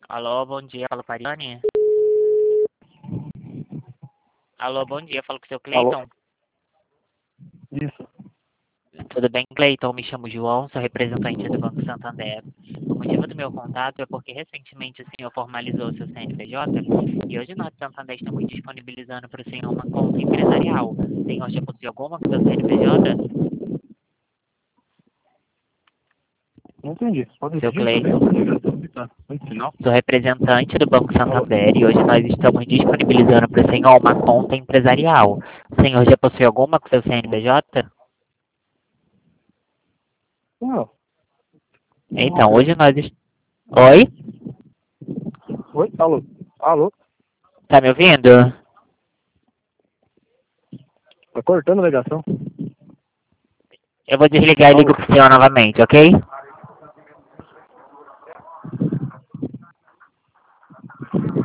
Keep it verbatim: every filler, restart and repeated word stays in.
Alô, bom dia, falo com a Ariane. Alô, bom dia, falo com o seu Alô? Cleiton. Isso. Tudo bem, Cleiton? Me chamo João, sou representante do Banco Santander. O motivo do meu contato é porque recentemente o senhor formalizou seu C N P J e hoje nós, Santander, estamos disponibilizando para o senhor uma conta empresarial. O senhor já possui alguma com seu C N P J? Não entendi. Pode Seu repetir? Cleiton. Tá. Muito sinal. Sou representante do Banco Alô? Santander e hoje nós estamos disponibilizando para o senhor uma conta empresarial. O senhor já possui alguma com seu C N P J? Não. Então, hoje nós... est- Oi? Oi? Alô? Alô? Tá me ouvindo? Tá cortando a ligação. Eu vou desligar e ligo Alô? pro senhor novamente, ok?